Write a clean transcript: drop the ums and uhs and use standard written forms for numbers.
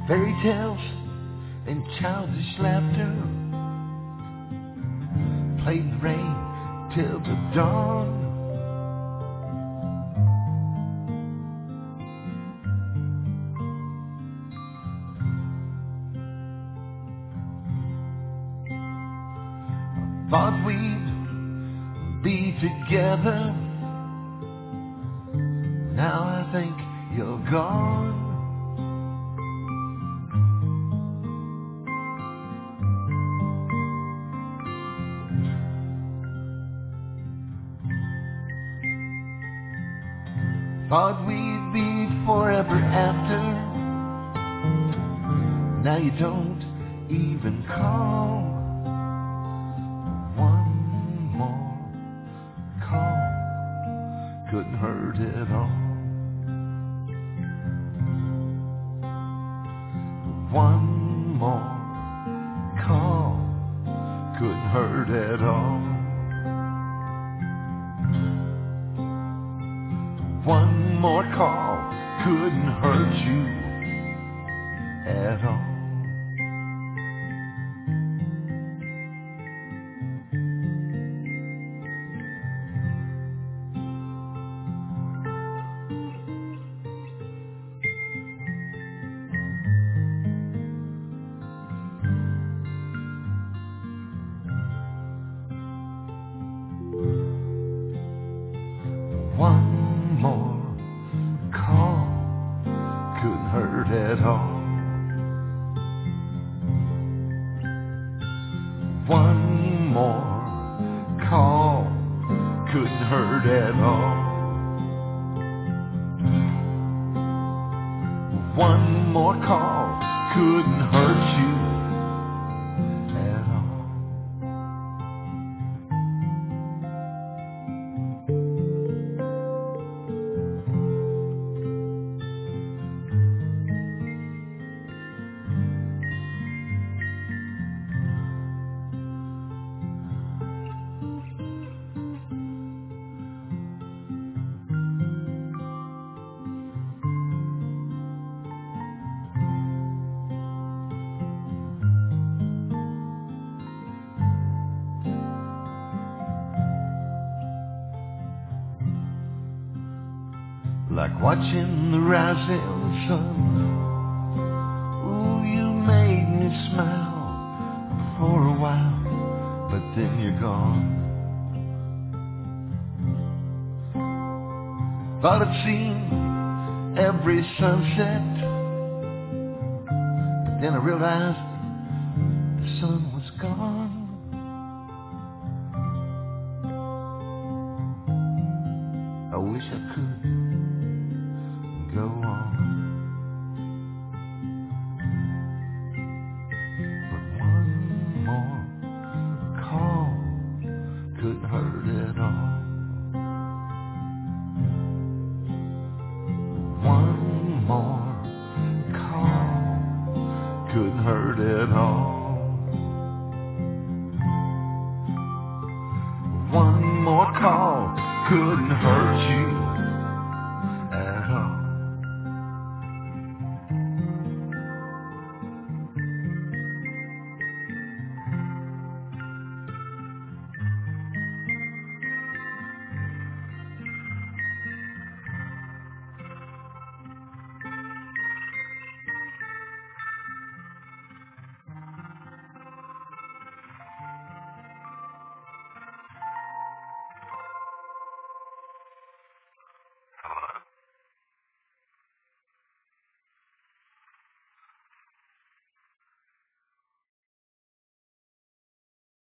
fairy tales and childish laughter, played in the rain till the dawn. Thought we'd be together. Now I think you're gone. Thought we'd be forever after. Now you don't even call. One more call couldn't hurt at all. One more call couldn't hurt at all. One more call couldn't hurt you at all. One more call couldn't hurt at all. One more call couldn't hurt at all. One more call couldn't hurt you at all. Like watching the rising sun. Ooh, you made me smile for a while, but then you're gone. Thought I'd seen every sunset, but then I realized the sun was gone. I wish I could go on, but one more call couldn't hurt at all. One more call couldn't hurt at all. One more call couldn't hurt you